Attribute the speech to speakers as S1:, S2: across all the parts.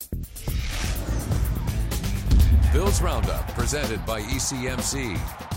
S1: Bills Roundup, presented by ECMC.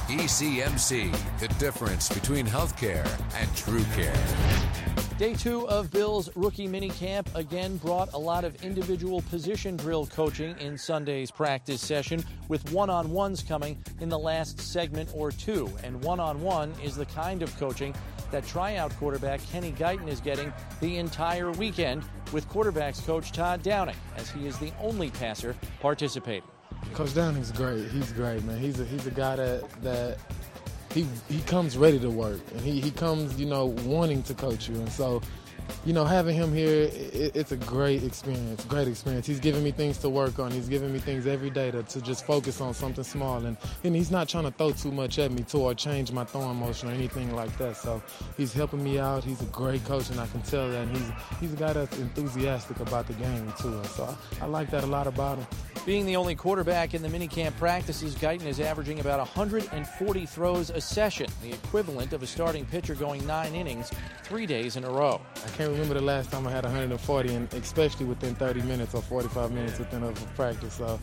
S1: ECMC, the difference between healthcare and true care.
S2: Day 2 of Bills rookie minicamp again brought a lot of individual position drill coaching in Sunday's practice session, with one-on-ones coming in the last segment or two. And one-on-one is the kind of coaching that tryout quarterback Kenny Guyton is getting the entire weekend with quarterbacks coach Todd Downing, as he is the only passer participating.
S3: Coach Downing's great. He's great, man. He's a guy that he comes ready to work, and he comes, wanting to coach you. And so, having him here, it's a great experience. Great experience. He's giving me things to work on. He's giving me things every day to just focus on something small. And he's not trying to throw too much at me or change my throwing motion or anything like that. So he's helping me out. He's a great coach, and I can tell that. And he's a guy that's enthusiastic about the game too. And so I like that a lot about him.
S2: Being the only quarterback in the minicamp practices, Guyton is averaging about 140 throws a session, the equivalent of a starting pitcher going 9 innings 3 days in a row.
S3: I can't remember the last time I had 140, and especially within 30 minutes or 45 minutes within a practice. So,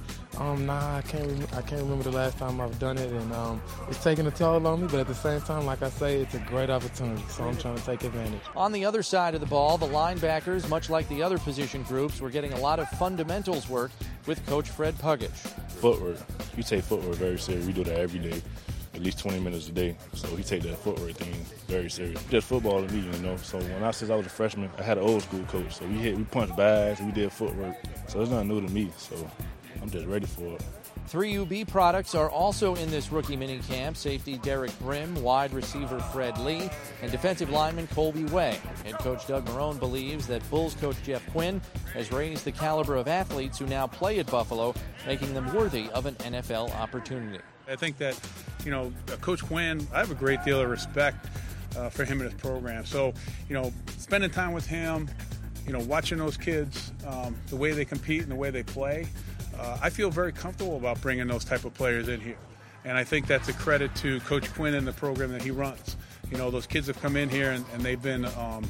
S3: I can't remember the last time I've done it, and it's taking a toll on me. But at the same time, like I say, it's a great opportunity, so I'm trying to take advantage.
S2: On the other side of the ball, the linebackers, much like the other position groups, were getting a lot of fundamentals work with Coach Fred Puggich.
S4: Footwork. We take footwork very serious. We do that every day, at least 20 minutes a day. So we take that footwork thing very serious. Just football to me, So since I was a freshman, I had an old school coach. So we punched bags, we did footwork. So it's nothing new to me. So I'm just ready for it.
S2: 3 UB products are also in this rookie minicamp: safety Derek Brim, wide receiver Fred Lee, and defensive lineman Colby Way. Head coach Doug Marrone believes that Bulls coach Jeff Quinn has raised the caliber of athletes who now play at Buffalo, making them worthy of an NFL opportunity.
S5: I think that, Coach Quinn, I have a great deal of respect for him and his program. So, spending time with him, watching those kids, the way they compete and the way they play, I feel very comfortable about bringing those type of players in here. And I think that's a credit to Coach Quinn and the program that he runs. Those kids have come in here and they've been,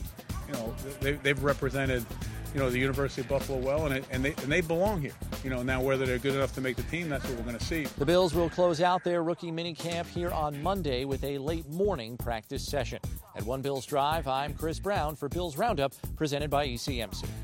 S5: they've represented, the University of Buffalo well, and they belong here. Now whether they're good enough to make the team, that's what we're going to see.
S2: The Bills will close out their rookie minicamp here on Monday with a late morning practice session. At One Bills Drive, I'm Chris Brown for Bills Roundup, presented by ECMC.